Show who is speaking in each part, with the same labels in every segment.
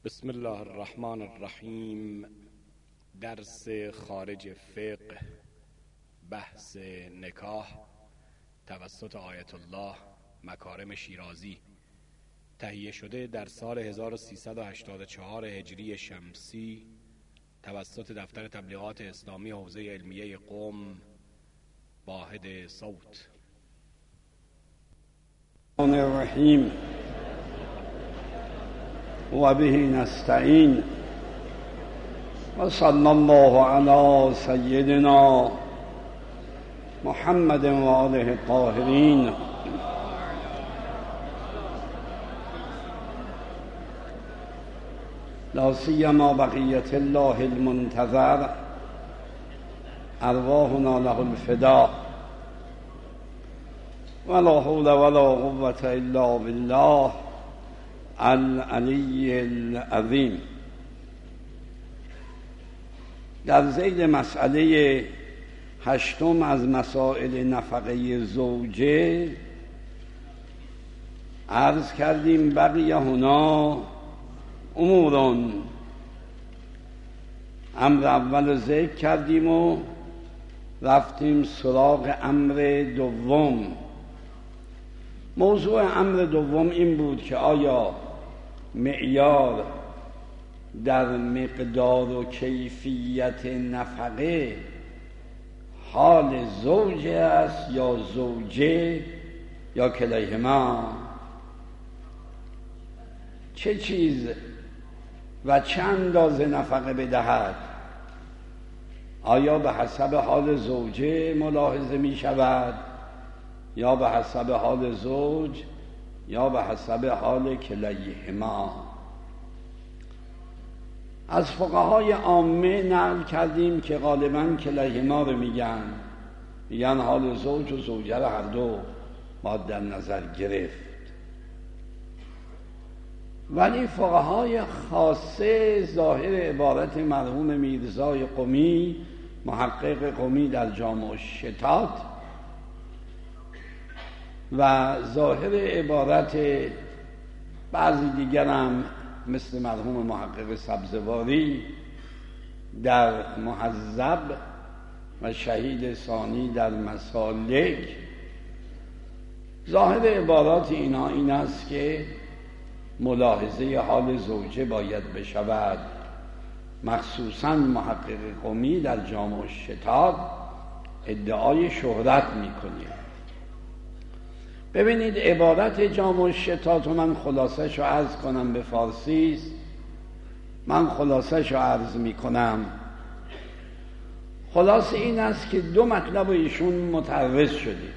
Speaker 1: بسم الله الرحمن الرحیم. درس خارج فقه، بحث نکاح توسط آیت الله مکارم شیرازی، تهیه شده در سال 1384 هجری شمسی توسط دفتر تبلیغات اسلامی حوزه علمیه قم، واحد صوت.
Speaker 2: الرحیم و به نستعین و صلی الله علی سیدنا محمد و آله الطاهرین. لا سیما بقیت الله المنتظر، ارواحنا له الفدا، ولا حول ولا قوة الا بالله العلی العظیم. در ذیل مسئله هشتم از مسائل نفقه زوجه عرض کردیم بقیه هنا امورون. امر اول ذکر کردیم و رفتیم سراغ امر دوم. موضوع امر دوم این بود که آیا معیار در مقدار و کیفیت نفقه حال زوجه است یا زوجه یا کلیهما؟ چه چیز و چه اندازه نفقه بدهد؟ آیا به حسب حال زوجه ملاحظه می شود یا به حسب حال زوج یا به حسب حال کلیهما؟ از فقهای عامه نقل کردیم که غالباً کلیهما رو میگن حال زوج و زوجه رو هر دو باید در نظر گرفت. ولی فقهای خاصه ظاهر عبارت مرحوم میرزای قمی، محقق قمی در جامع الشتات، و ظاهر عبارت بعضی دیگر هم مثل مرحوم محقق سبزواری در مهذب و شهید ثانی در مسالک، ظاهر عبارات اینا این است که ملاحظه حال زوجه باید بشود. مخصوصا محقق قمی در جامع الشتات ادعای شهرت میکنه. ببینید عبارت جامع الشتات رو من خلاصش رو عرض کنم، به فارسی است. من خلاصش رو عرض میکنم. خلاصه این است که دو مطلب ایشون متعرض شده.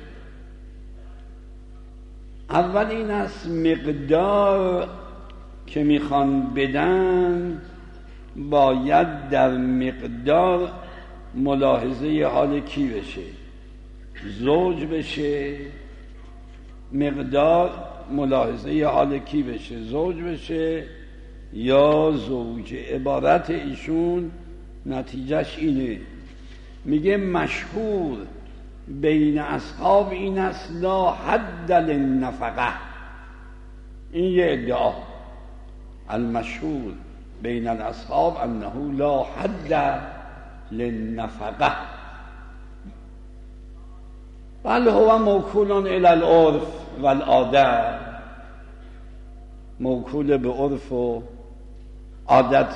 Speaker 2: اول این است مقدار که میخوان بدن باید در مقدار ملاحظه حال کی بشه؟ زوج بشه. مقدار ملاحظه حال کی بشه؟ زوج بشه یا زوجه؟ عبارت ایشون نتیجهش اینه، میگه مشهور بین اصحاب این است لا حد للنفقه. این یه ادعا. المشهور بین الاصحاب انه لا حد للنفقه، بل هو موکول الی العرف و العاده، موکول به عرف و عادت،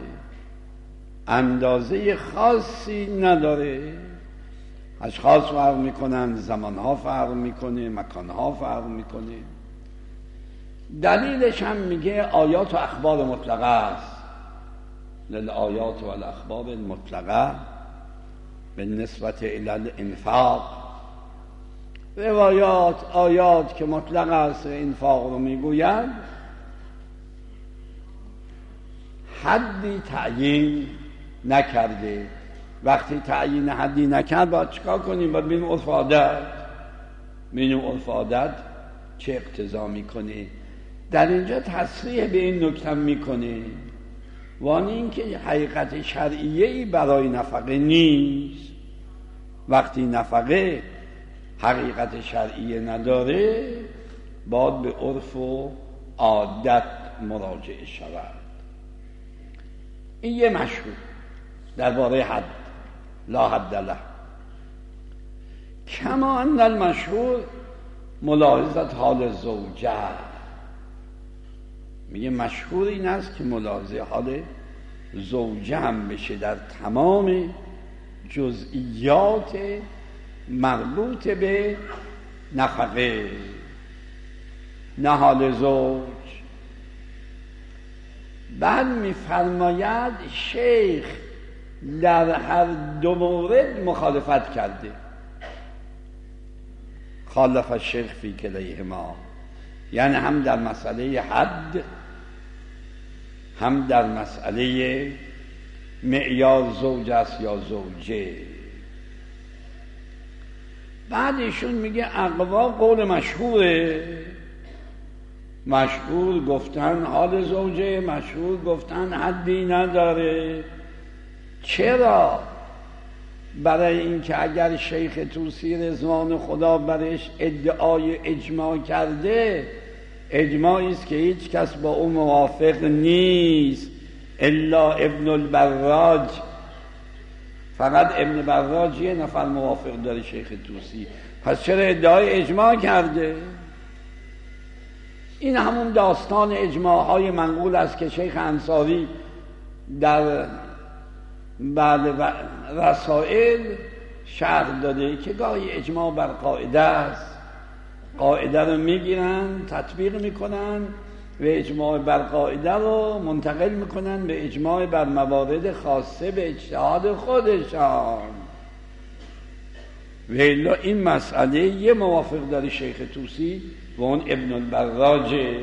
Speaker 2: اندازه خاصی نداره. اشخاص فرق میکنن، زمانها فرق میکنه، مکانها فرق میکنه. دلیلش هم میگه آیات و اخبار مطلقه است. للآیات و الاخبار المطلقه بالنسبت الی الانفاق. روایات، آیات که مطلق است انفاق رو میگوید، حدی تعیین نکرده. وقتی تعیین حدی نکرد باید چیکار کنیم؟ باید ببینیم عرف عادت، ببینیم عرف عادت چه اقتضا میکنه. در اینجا تصریح به این نکته میکنه، وانی اینکه حقیقت شرعیه‌ای برای نفقه نیست. وقتی نفقه حقیقت شرعیه نداره باید به عرف و عادت مراجعه شود. این یه مشهور درباره حد، لا حد له. کما ان المشهور ملاحظت حال زوجه، میگه مشهور این است که ملاحظه حال زوجه هم بشه در تمام جزئیات مربوط به نفقه، نه حال زوج. بعد میفرماید شیخ در هر دو مورد مخالفت کرده، خالف الشیخ فی کلیهما، یعنی هم در مسئله حد هم در مسئله معیار زوج است یا زوجه. بعد ایشون میگه اقوا قول مشهوره، مشهور گفتن حال زوجه، مشهور گفتن حدی نداره. چرا؟ برای اینکه اگر شیخ طوسی رضوان خدا برش ادعای اجماع کرده، اجماعی است که هیچ کس با او موافق نیست الا ابن البراج، فقط ابن براج یه نفر موافق داره شیخ طوسی، پس چرا ادعای اجماع کرده؟ این همون داستان اجماعهای منقول است که شیخ انصاری در بعد رسائل شرح داده که گاهی اجماع بر قاعده است، قاعده رو میگیرن تطبیق میکنن و اجماع بر قاعده رو منتقل میکنن به اجماع بر موارد خاصه به اجتهاد خودشان. و الا این مسئله یه موافق داره شیخ طوسی و اون ابن البراجه.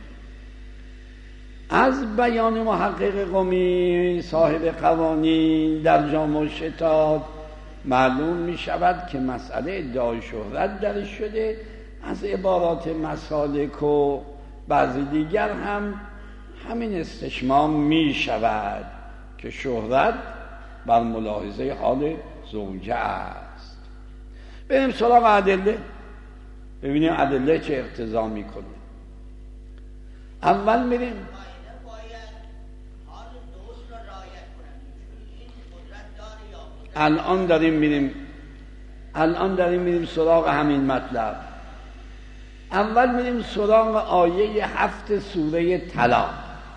Speaker 2: از بیان محقق قمی صاحب قوانین در جامع الشتات معلوم می شود که مسئله ادعای شهرت درش شده. از عبارات مسالک و بعضی دیگر هم همین استشمام می شود که شهرت بر ملاحظه حال زوجه است. بریم سراغ ادله، ببینیم ادله چه اقتضا می کنه. اول میریم الان داریم میریم سراغ همین مطلب. اول میریم سراغ آیه 7 سوره طلاق.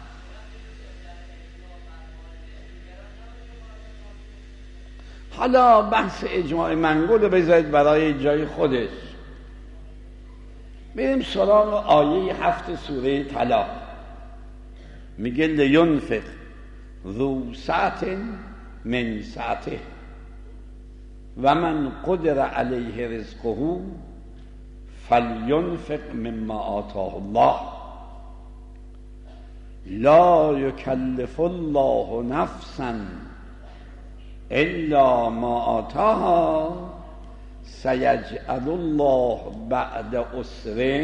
Speaker 2: حالا بحث اجماع منقول رو بذارید برای جای خودش. میریم سراغ آیه 7 سوره طلاق. میگه لینفق ذو سعة من سعته و من قدر علیه رزقه فلینفق مما آتاه الله لا یکلف الله نفسا الا ما آتاها سیجعل الله بعد عسر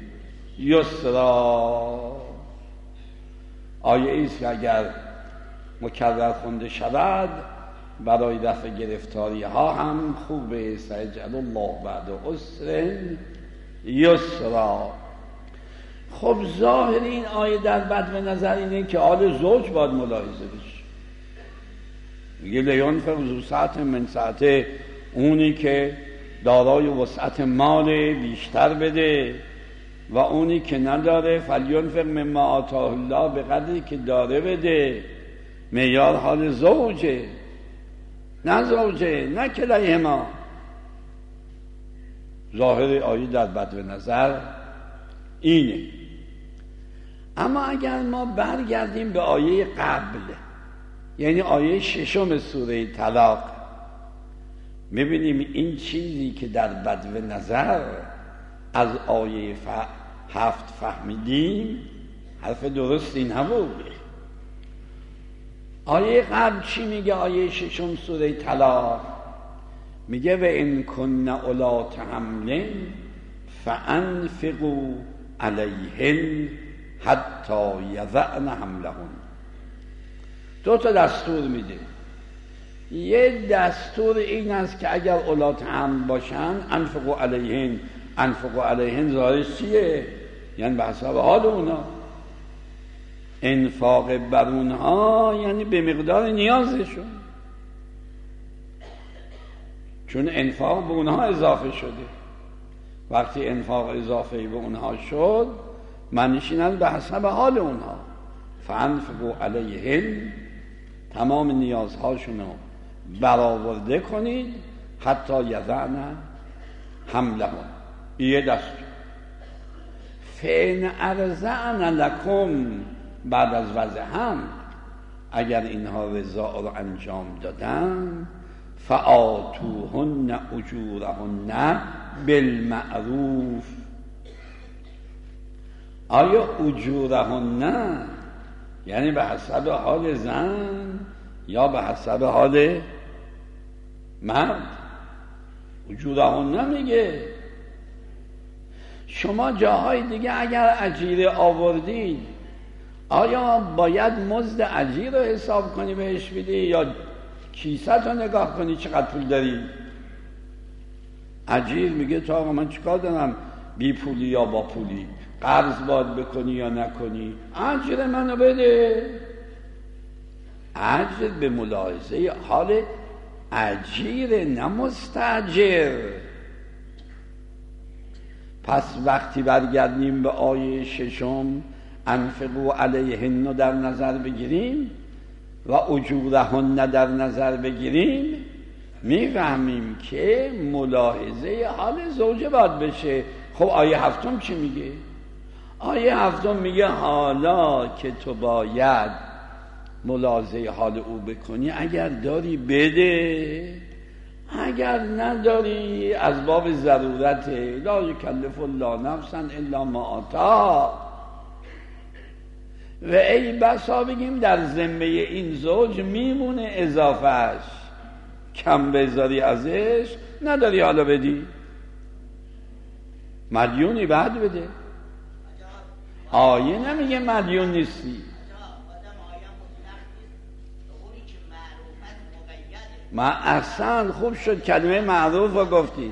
Speaker 2: یسرا. آیه ایست که اگر مکرر خونده شود برای دفع گرفتاری ها هم خوبه. سیجعل الله بعد عسر یسرا. خب ظاهر این آیه در بدو نظر اینه که حال زوج باید ملاحظه بشه. میگه لینفق ذو سعة من سعته، اونی که دارای وسعت مال بیشتر بده و اونی که نداره فلینفق مما آتاه الله، به قدری که داره بده. معیار حال زوجه نه زوجه نه کلیهما. ظاهر آیه در بدو نظر اینه. اما اگر ما برگردیم به آیه قبل، یعنی آیه 6 سوره طلاق، میبینیم این چیزی که در بدو نظر از آیه 7 فهمیدیم حرف درستی نبود. آیه قبل چی میگه؟ آیه 6 سوره طلاق میگه و ان کن اولات حمل فانفقوا علیهن حتی یضعن حملهن. 2 دستور میده. یه دستور این است که اگر اولات حمل باشن انفقوا علیهن. انفقوا علیهن ظاهرش چیه؟ یعنی به حساب حال اونا. انفاق بر اونها یعنی به مقدار نیازشون، چون انفاق به اونها اضافه شده. وقتی انفاق اضافه به اونها شد معنیش اینه به حسب حال اونها. فانفقوا علیهن، تمام نیازهاشون رو برآورده کنید، حتی یضعن حملهن. یه دست فإن ارضعن لکم، بعد از وضع حمل اگر اینها رضاع رو انجام دادن، فآتوهن اجورهن بالمعروف. آیا اجورهن یعنی به حسب حال زن یا به حسب حال مرد؟ اجورهن میگه شما جاهای دیگه اگر اجیره آوردید آیا باید مزد اجیر رو حساب کنی بهش بدی یا کیست رو نگاه کنی چقدر پول داری؟ اجیر میگه تو آقا من چیکار دارم، بی پولی یا با پولی، قرض باید بکنی یا نکنی، اجیر منو بده. اجر به ملاحظه حال اجیر نه مستاجر. پس وقتی برگردیم به آیه 6 انفقوا علیهن در نظر بگیریم و اجورهن در نظر بگیریم، میفهمیم که ملاحظه حال زوجه باید بشه. خب آیه 7 چی میگه؟ آیه 7 میگه حالا که تو باید ملاحظه حال او بکنی، اگر داری بده، اگر نداری از باب ضرورت، لا یکلف الله نفسا الا ما آتاها. و ای بسا بگیم در ذمه این زوج میمونه اضافهش، کم بذاری ازش، نداری حالا بدی، مدیونی بعد بده. آیه نمیگه مدیون نیستی. ما احسن، خوب شد کلمه معروف رو گفتید.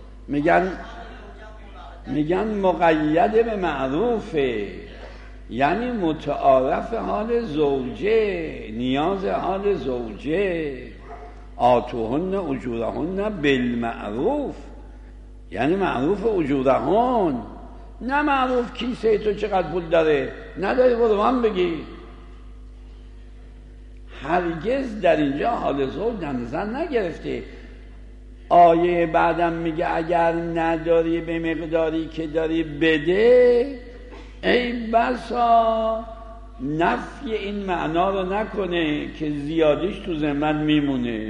Speaker 2: میگن مقید به معروفه، یعنی متعارف حال زوجه، نیاز حال زوجه. آتوهن اجورهن بالمعروف، یعنی معروف اجورهن، نه معروف کیسه تو چقدر پول داره، نداری برو من بگی. هرگز در اینجا حال زوج در نظر نگرفته. آیه بعدم میگه اگر نداری به مقداری که داری بده، ای بسا نفی این معنا رو نکنه که زیادیش تو ذمت میمونه.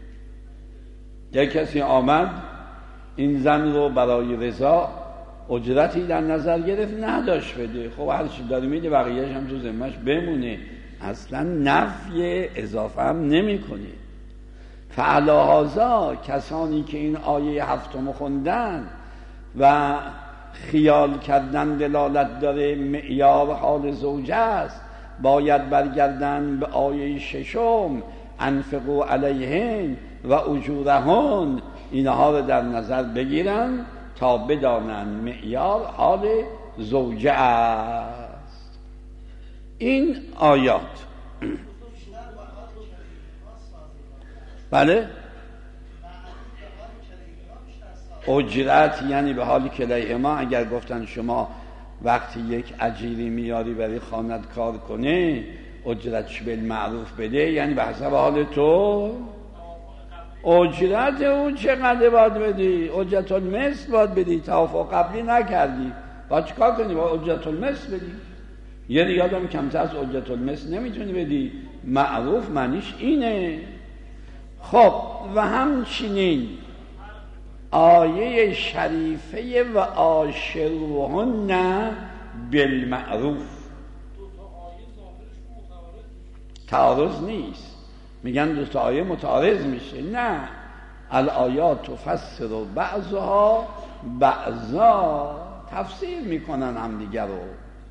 Speaker 2: یک کسی آمد این زن رو برای رضا اجرتی در نظر گرفت، نداشت بده، خب هر چی داری میده بقیه‌اش هم تو ذمتش بمونه، اصلا نفی اضافه هم نمی کنه. فعلی هذا کسانی که این آیه 7 خوندن و خیال کردن دلالت داره معیار حال زوجه است، باید برگردن به آیه 6 انفقوا علیهن و اجورهن، اینها رو در نظر بگیرن تا بدانن معیار حال زوجه است. این آیات بله اجرت یعنی به حال کلیهما. اگر گفتن شما وقتی یک اجیری میاری برای خانت کار کنه اجرتش بالمعروف بده، یعنی به حسب حال تو اجرت اون چقدر باید بدی، اجرت المثل باید بدی. توافق قبلی نکردی باید چیکار کنی؟ باید اجرت المثل بدی. یه دیگه آدم کمتر از اجرت المثل نمیتونی بدی. معروف معنیش اینه. خب و همچنین آیه شریفه و عاشروهن بالمعروف تعارض نیست. میگن دو تا آیه متعارض میشه، نه، الآیات تفسر بعضها بعضا، تفسیر میکنن هم دیگر رو.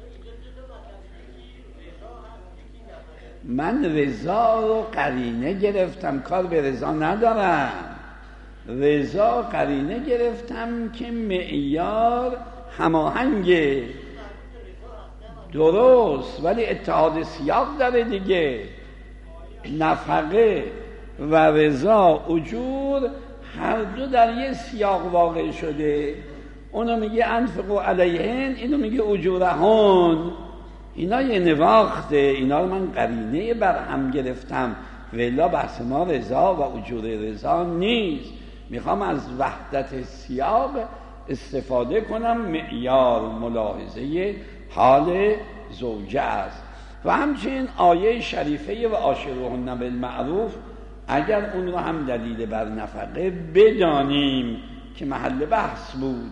Speaker 2: من رضا رو قرینه گرفتم، کار به رضا ندارم. رضا قرینه گرفتم که معیار هماهنگه. درست، ولی اتحاد سیاق داره دیگه. نفقه و رضا اجور هر دو در یه سیاق واقع شده. اونو میگه انفقوا علیهن، اینو میگه اجورهن. اینا یه نواخته، اینا رو من قرینه بر هم گرفتم، ولا بحث ما رضا و اجور رضا نیست. میخوام از وحدت سیاق استفاده کنم، معیار ملاحظه حال زوجه است. و همچنین آیه شریفه و عاشروهن بالمعروف، اگر اون رو هم دلیل بر نفقه بدانیم که محل بحث بود،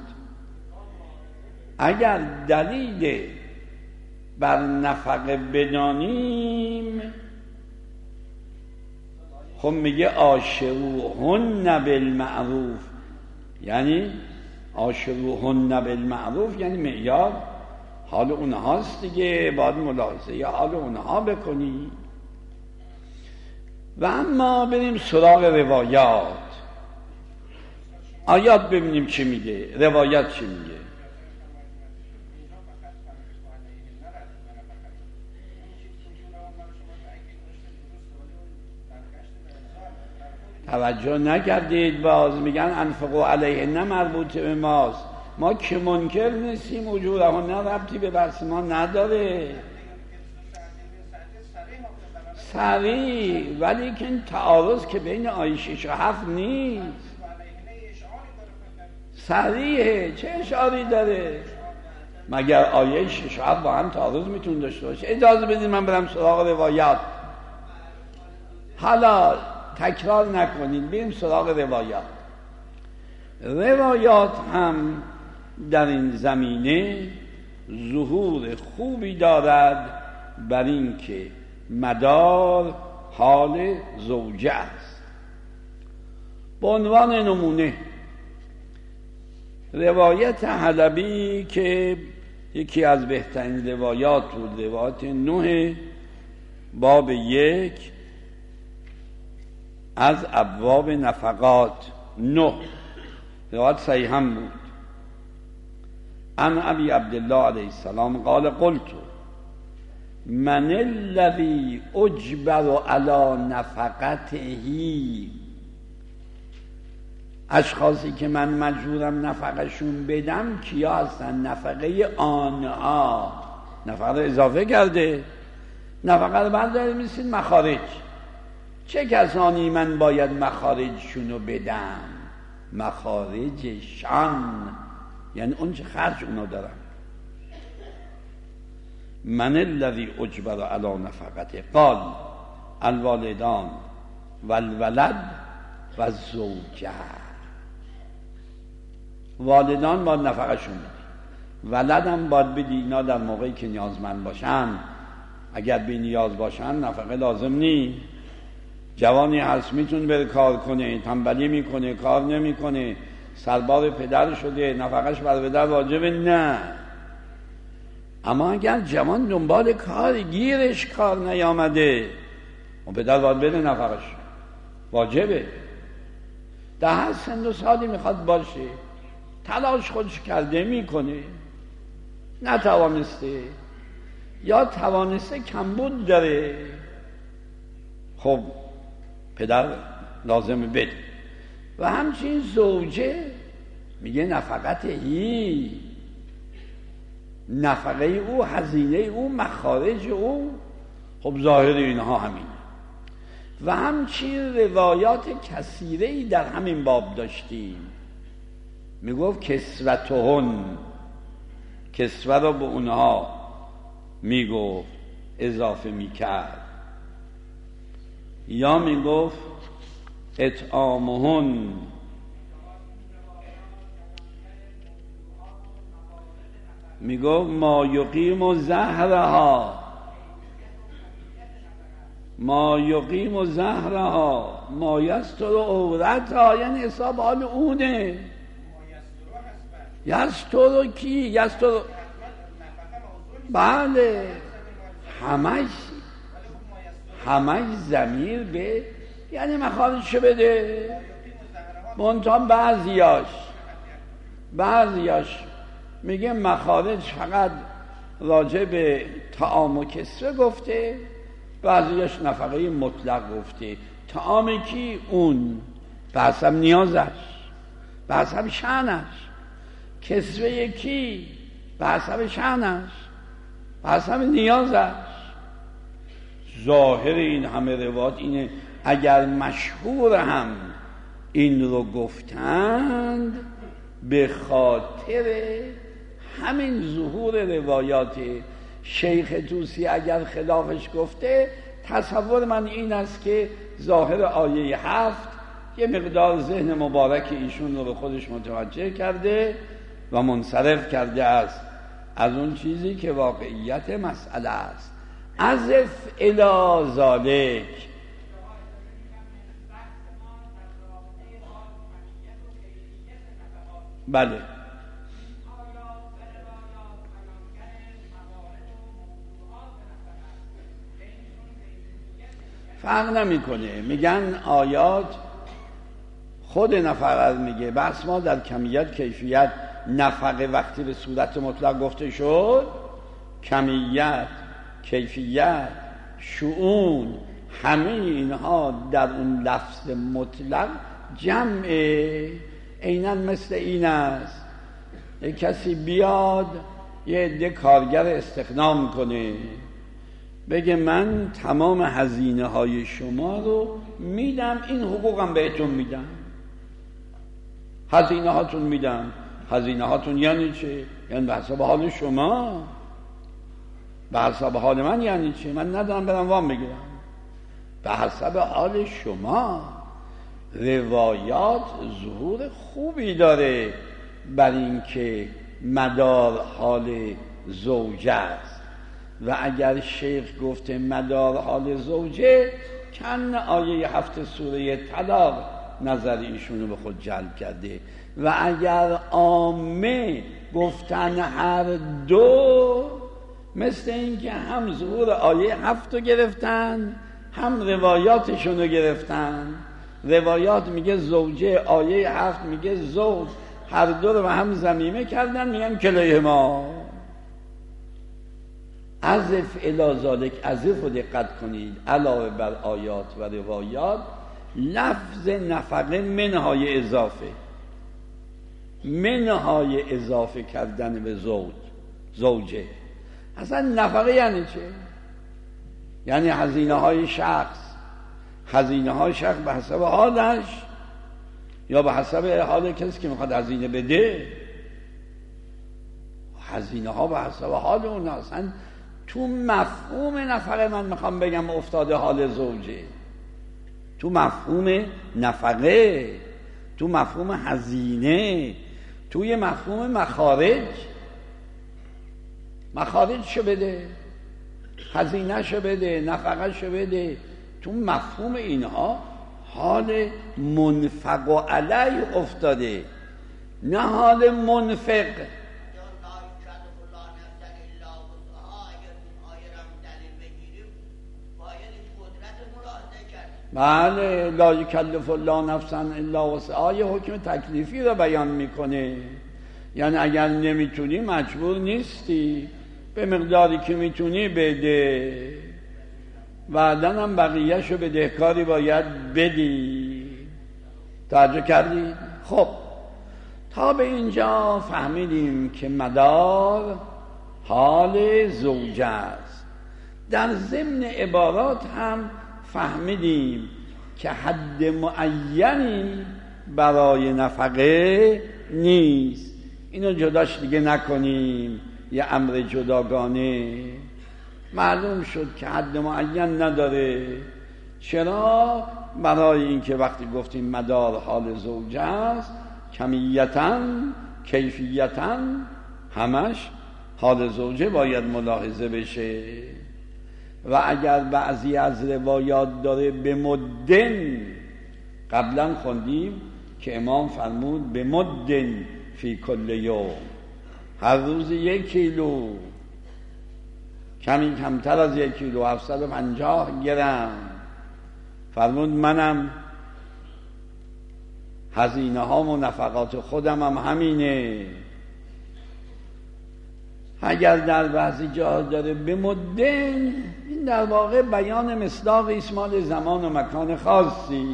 Speaker 2: اگر دلیل بر نفقه بدانیم، خب میگه عاشروهن بالمعروف، یعنی عاشروهن بالمعروف یعنی معیار حال اونهاست دیگه، باید ملاحظه یا حال اونها بکنی. و اما بریم سراغ روایات، آیات ببینیم چی میگه، روایات چی میگه. توجه نکردید، باز میگن انفقوا علیهن مربوط به ماست. ما که منکر نیستیم، اجورهن ربطی به بحث ما نداره، صریح، ولی که تعارض که بین آیه 6 و 7 نیست، صریحه. چه اشاری داره؟ مگر آیه 6 و 7 با هم تعارض میتونه داشته باشه؟ اجازه بدید من برم سراغ روایات. حالا تکرار نکنید، بریم سراغ روایات. روایات هم در این زمینه ظهور خوبی دارد بر این که مدار حال زوجه است. به عنوان نمونه روایت حلبی که یکی از بهترین روایات بود، روایت 9 باب 1 از ابواب نفقات 9، روایت صحیح هم بود. عن ابی عبدالله علیه السلام قال قلت من الذی اجبر علی نفقته، اشخاصی که من مجبورم نفقشون بدم کیا هستن؟ نفقه آنها. نفقه رو اضافه کرده، نفقه رو برداره میسید مخارج. چه کسانی من باید مخارجشونو بدم؟ مخارجشان، یعنی اون چه خرج اونا دارم. من الذی اجبر علی نفقته قال الوالدان والولد و زوجه. والدان باید نفقشون بدی، ولد هم باید بدی. اینا در موقعی که نیازمند باشن، اگر بی نیاز باشن نفقه لازم نی. جوانی هست میتونه بره کار کنه، تنبلی میکنه، کار نمیکنه، سربار پدر شده، نفقش بر پدر واجبه؟ نه. اما اگر جوان دنبال کار، گیرش کار نیامده، اون پدر باید بده، نفقش واجبه. در هر سن و سالی میخواد باشه، تلاش خودش کرده میکنه، نتوانسته یا توانسته کمبود داره، خب پدر لازمه بده. و همچنین زوجه میگه نفقته، نفقه او، هزینه او، مخارج او. خب ظاهر اینها همین. و همچنین روایات کثیره‌ای در همین باب داشتیم. میگفت کسوتهن، کسوه را به اونها میگفت، اضافه میکرد. یا میگفت اطعامهن، میگفت ما یقیم زهرها، ما یقیم زهرها، ما یستر عورتها، یعنی حساب حال اونه. یستر کی؟ یستر، بله، همش ضمیر به یعنی مخارجشو بده. منتها بعضیاش میگه مخارج فقط راجع به طعام و کسوه گفته، بعضیش نفقه مطلق گفته. طعام کی؟ اون به حسب نیازش، به حسب شأنش. کسوه کی؟ به حسب شأنش، به حسب نیازش. ظاهر این همه روایات اینه، اگر مشهور هم این رو گفتند به خاطر همین ظهور روایات. شیخ طوسی اگر خلافش گفته، تصور من این است که ظاهر آیه 7 یه مقدار ذهن مبارک ایشون رو به خودش متوجه کرده و منصرف کرده است از اون چیزی که واقعیت مسئله است. عزف الی ذالک. بله، فرق نمیکنه. میگن آیات خود نفقه میگه، بس ما در کمیت کیفیت. نفقه وقتی به صورت مطلق گفته شد، کمیت، کیفیت، شؤون، همه اینها در اون لفظ مطلق جمعه. عیناً مثل این است یک کسی بیاد یه عده کارگر استخدام کنه، بگه من تمام هزینه های شما رو میدم، این حقوقم بهتون میدم، هزینه هاتون میدم. هزینه هاتون یعنی چه؟ یعنی به حساب حال شما، به حساب حال من. یعنی چه؟ من ندارم برم وام بگیرم، به حساب حال شما. روایات ظهور خوبی داره بر این که مدار حال زوجه است. و اگر شیخ گفته مدار حال زوجه، کن آیه 7 سوره طلاق نظر ایشونو به خود جلب کرده. و اگر عامه گفتن هر دو، مثل این که هم ظهور آیه 7 رو گرفتن، هم روایاتشون رو گرفتن. روایات میگه زوجه، آیه 7 میگه زوج، هر دو رو به هم ضمیمه کردن، میگن کلیهما. عزف الی ذالک، عزف رو دقت کنید علاوه بر آیات و روایات. لفظ نفقه منهای اضافه، منهای اضافه کردن به زوجه. اصلا نفقه یعنی چه؟ یعنی هزینه های شخص. هزینه های شخص به حسب حالش یا به حسب حال کسی که میخواد هزینه بده. هزینه ها به حسب حال اون. اصلا تو مفهوم نفقه من میخوام بگم افتاده حال زوجه، تو مفهوم نفقه، تو مفهوم هزینه، توی مفهوم مخارج شو بده، هزینه شو بده، نفقه شو بده. تو مفهوم اینها حال منفق و علی افتاده، نه حال منفق. بله، لا یکلف الله نفسا الا وسعها یه حکم تکلیفی رو بیان میکنه. یعنی اگر نمیتونی مجبور نیستی، به مقداری که میتونی بده، بعدن هم بقیه‌شو بدهکاری باید بدی. توجه کردید؟ خب تا به اینجا فهمیدیم که مدار حال زوجه است. در ضمن عبارات هم فهمیدیم که حد معینی برای نفقه نیست. اینو جداش دیگه نکنیم، یه امر جداگانه. معلوم شد که حد معین نداره. چرا؟ برای اینکه وقتی گفتیم مدار حال زوجه است، کمیتاً کیفیتاً همش حال زوجه باید ملاحظه بشه. و اگر بعضی از روایات داره به مدن، قبلا خوندیم که امام فرمود به مدن فی کل یوم، هر روز 1 کیلو، کمی کمتر از 1 کیلو، 750 گرم. فرمود منم هزینه ها و نفقات خودم هم همینه. اگر در بعضی جاها داره به مدن، این در واقع بیان مصداق اسمال زمان و مکان خاصی،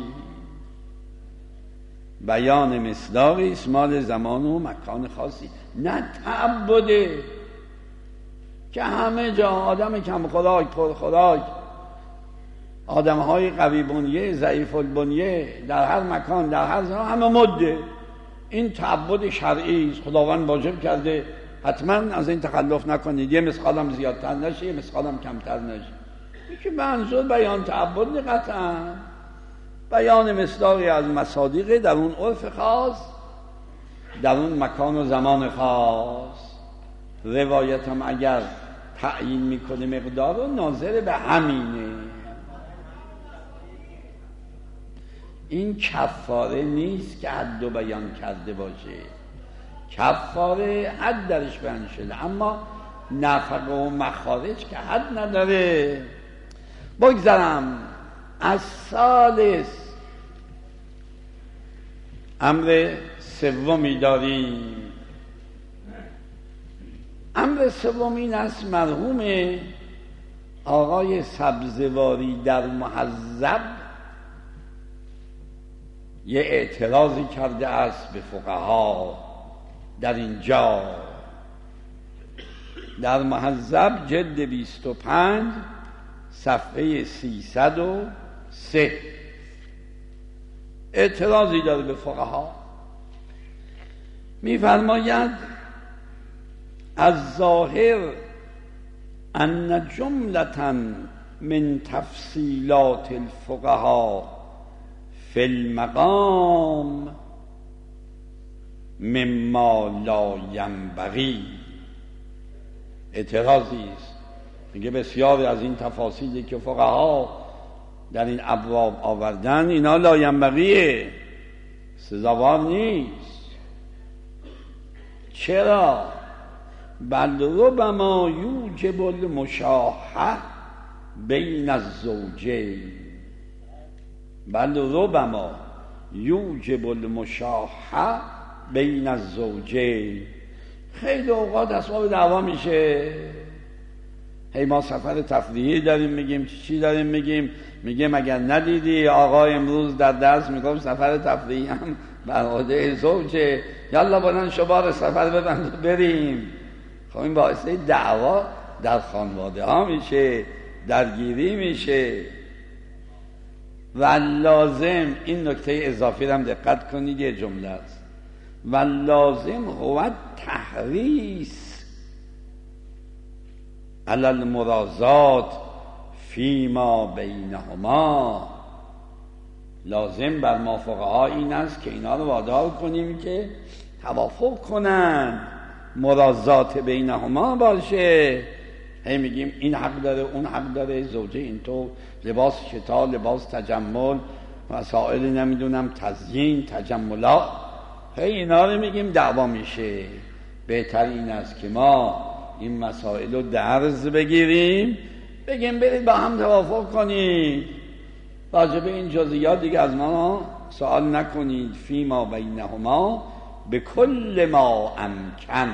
Speaker 2: بیان مصداق اسمال زمان و مکان خاصی، نه تعبده که همه جا آدم کم خوراک پر خوراک، آدم های قوی بنیه ضعیف البنیه در هر مکان در هر زمان همه مده. این تعبد شرعی است، خداوند واجب کرده حتما از این تخلف نکنید، یه مثقالم زیادتر نشه یه مثقالم کمتر نشه. این که منظور بیان تعبد قطعا بیان مصداقی از مصادیق در اون عرف خاص، در اون مکان و زمان خاص. روایت هم اگر تعیین میکنه مقدار رو ناظر به همینه. این کفاره نیست که حد و بیان کرده باشه، کفاره حد درش بیان شده، اما نفقه و مخارج که حد نداره. بگذارم از ثالث امر سومی داریم. امر سوم این است، مرحوم آقای سبزواری در مهذب یه اعتراضی کرده است به فقها در اینجا. در مهذب جلد 25 صفحه 303 اعتراضی داره به فقها. می‌فرماید از ظاهر ان جملة من تفصیلات الفقهاء فی المقام مما لا ینبغی. اعتراضی است، میگه بسیاری از این تفاصیلی که فقها در این ابواب آوردن اینا لا ینبغیه، سزاوار نیست. چرا؟ بل ربما یوجب المشاحة بین الزوجین، بل ربما یوجب المشاحة بین الزوجین. خیلی اوقات اسباب دعوا میشه. هی ما سفر تفریحی داریم میگیم، چی داریم میگیم اگر ندیدی آقا امروز در درس میگم سفر تفریحی هم بر عهده زوجه، یالا بلند شبار سفر ببند بریم. خب این باعث دعوا در خانواده ها میشه، درگیری میشه. و لازم این نکته اضافی هم دقت کنید، یه جمله است، و لازم هو تحریص علی المرازات فیما بینهما. لازم بر ما فقها این است که اینا رو وادار کنیم که توافق کنن، مرازات بینهما باشه. هی میگیم این حق داره اون حق داره، زوجه اینطور، لباس شتا، لباس تجمل، مسائل نمیدونم تزیین، تجملات، هی اینا رو میگیم دعوا میشه. بهتر این است که ما این مسائل رو درز بگیریم، بگیم برید با هم توافق کنید، راجب این جزئیات دیگه از ما سوال نکنید. فیما بینهما به کل ما امکن،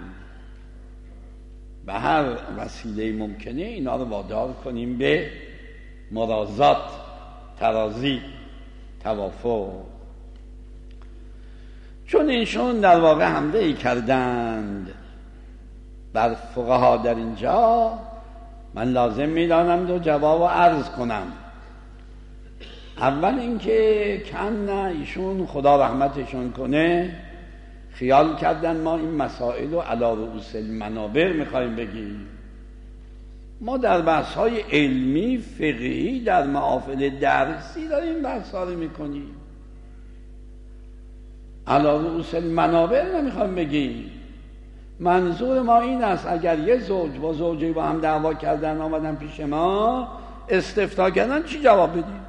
Speaker 2: به هر وسیله ممکنه اینا رو وادار کنیم به مرازات، ترازی، توافق. چون اینشون در واقع حمله ای کردند بر فقها در اینجا، من لازم میدانم دو جواب عرض کنم. اول اینکه کم نه ایشون خدا رحمتشون کنه خیال کردن ما این مسائل رو علی رؤوس المنابر میخوایم بگیم. ما در بحث‌های علمی فقهی در محافل درسی داریم بحث‌ها رو میکنیم، علی رؤوس المنابر نمیخوایم بگیم. منظور ما این است اگر یه زوج با زوجی با هم دعوا کردن آمدن پیش ما استفتاء کردن چی جواب بدیم؟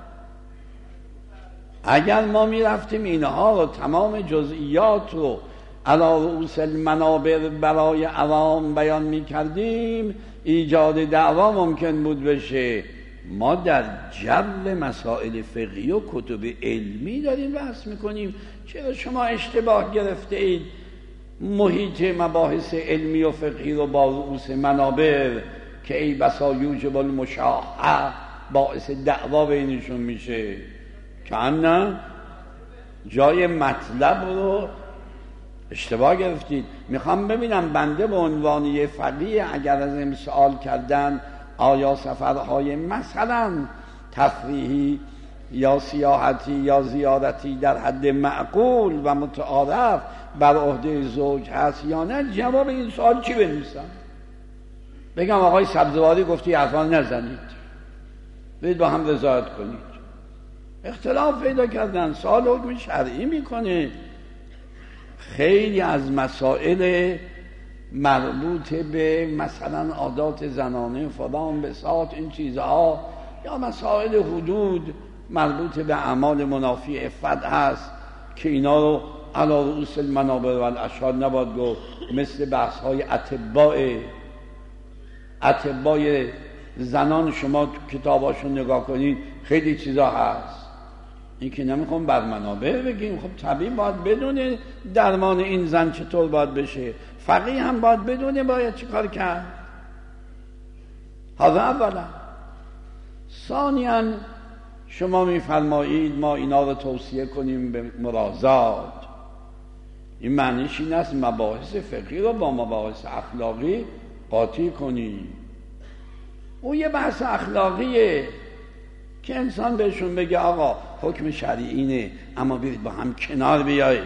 Speaker 2: اگر ما میرفتیم اینها رو تمام جزئیات رو علی رؤوس المنابر برای عوام بیان میکردیم ایجاد دعوا ممکن بود بشه. ما در جو مسائل فقهی و کتب علمی داریم بحث میکنیم. چرا شما اشتباه گرفته اید محیط مباحث علمی و فقهی رو با رؤوس منابر که ای بسا یوجب المشاحه باعث دعوا بینشون میشه، که نه جای مطلب رو اشتباه گرفتید. میخوام ببینم بنده به عنوان یه فقیه اگر از این سوال کردن آیا سفرهای مثلا تفریحی یا سیاحتی یا زیارتی در حد معقول و متعارف بر عهده زوج هست یا نه، جواب این سوال چی بنویسم؟ بگم آقای سبزواری گفتی حرفا نزنید، برید با هم رضایت کنید. اختلاف پیدا کردن، سوال حکم شرعی میکنه. خیلی از مسائل مربوط به مثلا عادات زنانه فلان بساط این چیزها یا مسائل حدود مربوط به اعمال منافی عفت هست که اینا رو علی رؤوس المنابر و الاشهاد نباید گفت. مثل بحث های اتباع زنان شما تو کتاباشون نگاه کنید خیلی چیزا هست. این که نمیخوام بر منابر بگیم، خب طبیعی باید بدونه درمان این زن چطور باید بشه، فقیه هم باید بدونه باید چی کار کرد. حالا اولا. ثانیاً شما میفرمایید ما اینا رو توصیه کنیم به مرازات. این معنیش این است مباحث فقهی رو با مباحث اخلاقی قاطی کنیم. او یه بحث اخلاقیه که انسان بهشون بگه آقا حکم شرعی اینه اما برید با هم کنار بیایید.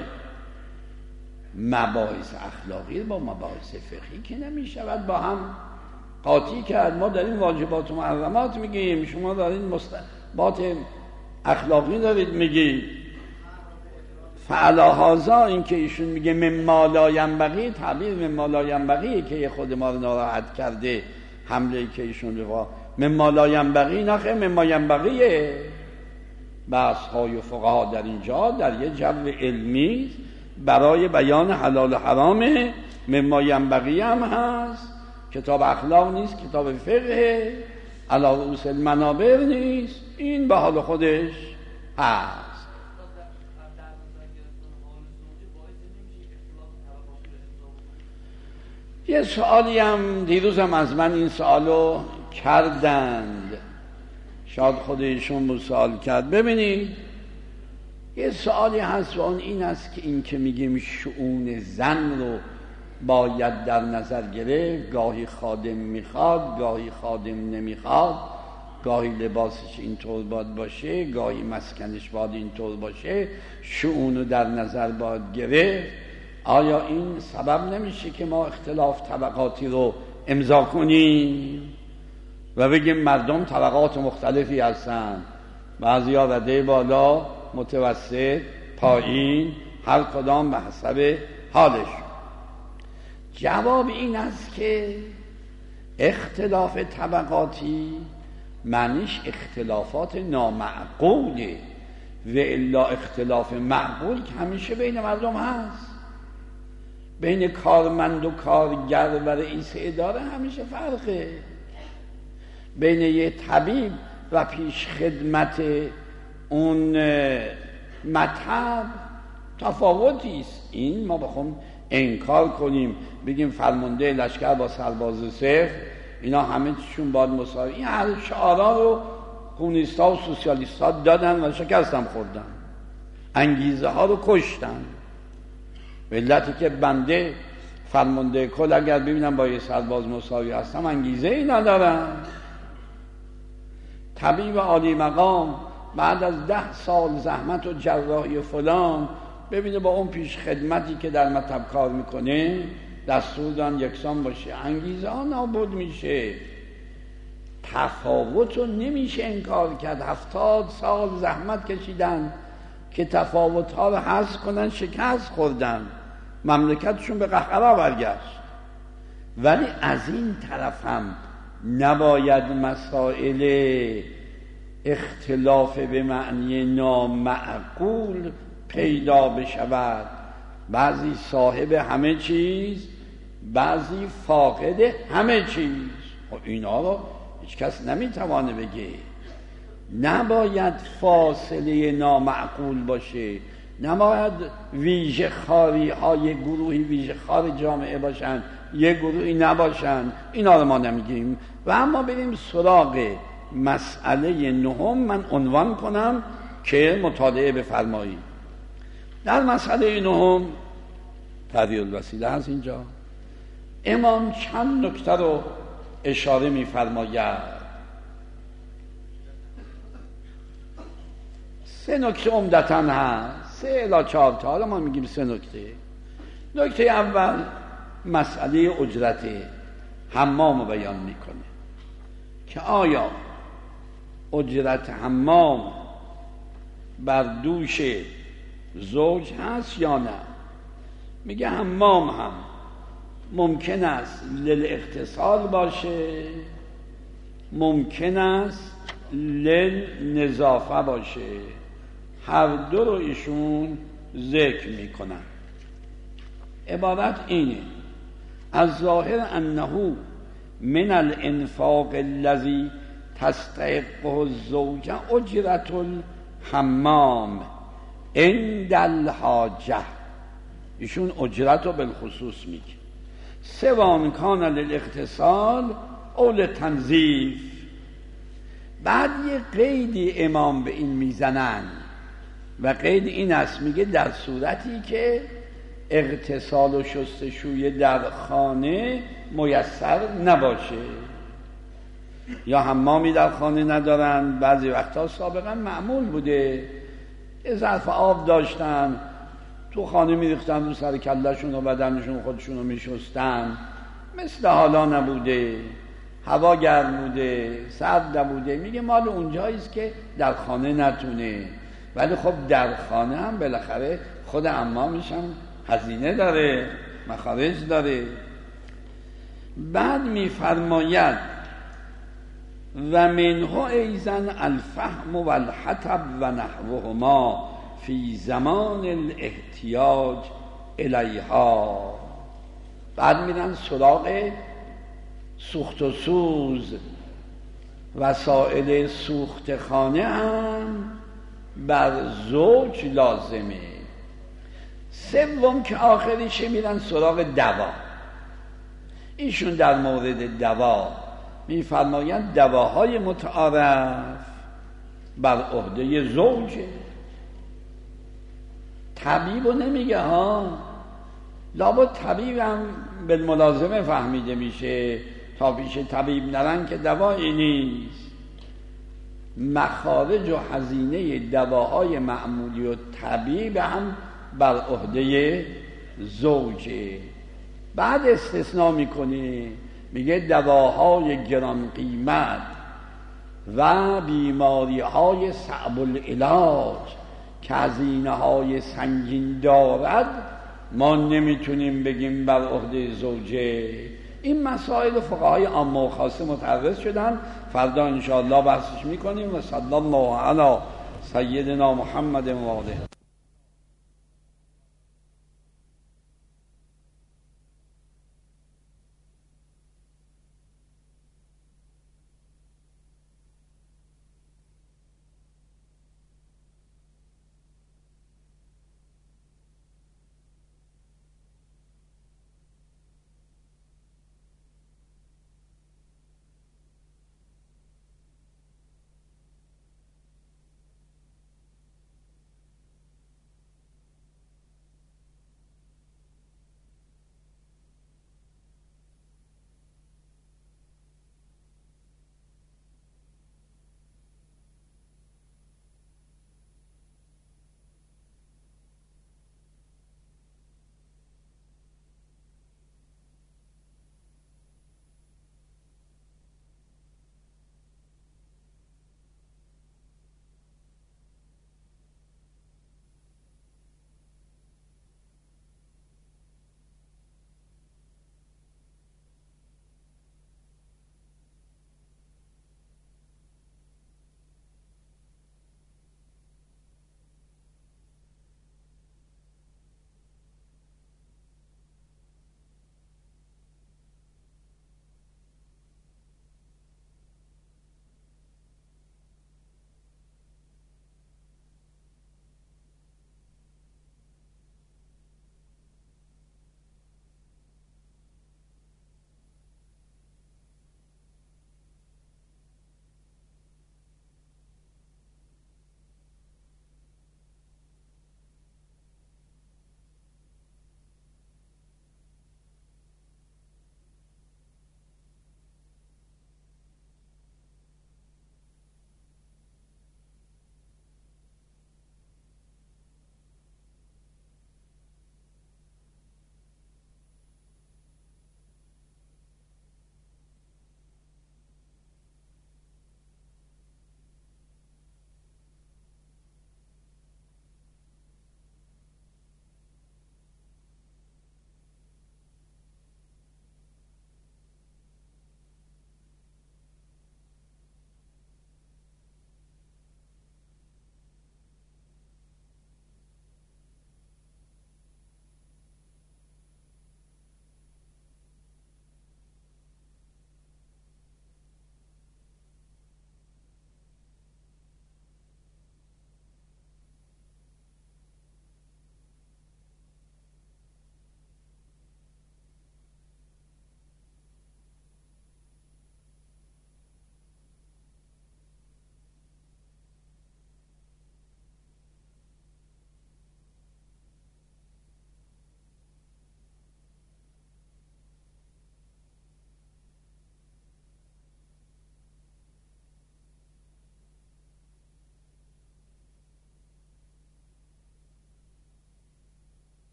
Speaker 2: مباحث اخلاقی با مباحث فقهی که نمیشود با هم قاطی کرد. ما داریم واجبات و محرمات میگیم، شما دارید مستحبات اخلاقی دارید میگید. فعلا هذا این که ایشون میگه مما لا ینبغی، تعبیر مما لا ینبغی که خود ما رو ناراحت کرده، حمله که ایشون به مما لا ینبغی نخه مما ینبغیه. بحث های فقها در اینجا در یه جو علمی برای بیان حلال و حرامه. مما ینبغی هم هست، کتاب اخلاق نیست، کتاب فقه، علی رؤوس المنابر نیست، این به حال خودش هست. یه سوالی هم دیروز هم از من این سوالو کردند، شاید خودشون بود سوال کرد. ببینید یه سوالی هست و اون این است که این که میگیم شؤون زن رو باید در نظر گرفت، گاهی خادم میخواد گاهی خادم نمیخواد، گاهی لباسش اینطور باید باشه گاهی مسکنش باید اینطور باشه، شؤون رو در نظر باید گرفت. آیا این سبب نمیشه که ما اختلاف طبقاتی رو امضا کنیم و بگیم مردم طبقات مختلفی هستن، بعضیا رده بالا، متوسط، پایین، هر کدام به حسب حالش؟ جواب این است که اختلاف طبقاتی معنیش اختلافات نامعقوله، و الا اختلاف معقول که همیشه بین مردم هست. بین کارمند و کارگر و رئیس اداره همیشه فرقه. بین یه طبیب و پیش خدمت اون مطب تفاوتی است. این ما بخوام انکار کنیم بگیم فرمانده لشکر با سرباز صفر اینا همه چیشون باید مساوی، این هر شعارا رو کمونیست‌ها و سوسیالیست‌ها دادن و شکستم خوردن، انگیزه ها رو کشتن. ملتی که بنده فرمانده کل اگر ببینم با یه سرباز مساوی هستم انگیزه ای ندارم. طبیب عالی مقام بعد از 10 سال زحمت و جراحی فلان ببینه با اون پیش خدمتی که در مطب کار میکنه دستور دان یکسان باشه، انگیزه ها نابود میشه. تفاوت رو نمیشه انکار کرد. 70 سال زحمت کشیدن که تفاوت ها رو حذف کنن، شکست خوردن، مملکتشون به قهقرا برگشت. ولی از این طرف هم نباید مسائل اختلاف به معنی نامعقول پیدا بشود. بعضی صاحب همه چیز، بعضی فاقد همه چیز. خب اینا رو هیچ کس نمیتوانه بگه. نباید فاصله نامعقول باشه، نباید ویژه خاری های گروهی ویژه خار جامعه باشن، یه گروهی نباشن، اینا رو ما نمیگیم. و اما بریم سراغ مسئله نهم. من عنوان کنم که مطالعه بفرمایید. در مسئله نهم تحریر الوسیله هست. اینجا امام چند نکته رو اشاره می‌فرماید. 3 نکته عمدتاً هست، 3 الی 4 تا، حالا ما میگیم 3 نکته. نکته اول مسئله اجرت حمام رو بیان میکنه که آیا اجرت حمام بر دوش زوج هست یا نه. میگه حمام هم ممکن است للاغتسال باشه، ممکن است للنظافه باشه، هر دو رو ایشون ذکر میکنن. عبارت اینه: از ظاهر انه من الانفاق الذی تستحقه الزوجه اجرت الحمام عند الحاجه. ایشون اجرت رو بالخصوص میگه، سواء کان للاغتسال او للتنظیف. بعد یه قیدی امام به این میزنن و قید این است، میگه در صورتی که اغتسال و شستشوی در خانه میسر نباشه، یا حمامی در خانه ندارن. بعضی وقتا سابقا معمول بوده یه ظرف آب داشتن تو خانه میریختن رو سر کلهشون و بدنشون خودشون رو میشستن. مثل حالا نبوده، هوا گرم بوده، سرد نبوده. میگه مال اونجاییست که در خانه نتونه، ولی خب در خانه هم بالاخره خود حمامش هم هزینه داره، مخارج داره. بعد میفرماید و منه ایزن الفهم و الحطب و نحوهما فی زمان الاحتیاج الیها. بعد میرن سراغ سوخت و سوز. وسائل سوخت خانه هم بر زوج لازمه. سوم که آخریشه میرن سراغ دوا. ایشون در مورد دوا میفرمایند دواهای متعارف بر عهده زوجه. طبیبو نمیگه ها، لابد طبیب هم بالملازمه فهمیده میشه، تا پیش طبیب نرن که دوایی نیست. مخارج و هزینه دواهای معمولی و طبیب هم بر عهده زوجه. بعد استثناء میکنه، میگه دواهای گران قیمت و بیماری های صعب العلاج که هزینه های سنگین دارد ما نمیتونیم بگیم بر عهده زوجه. این مسائل فقهای عامه و خاصه متعرض شدن. فردا انشاءالله بحثش میکنیم. و صلی الله علی سیدنا محمد و آله.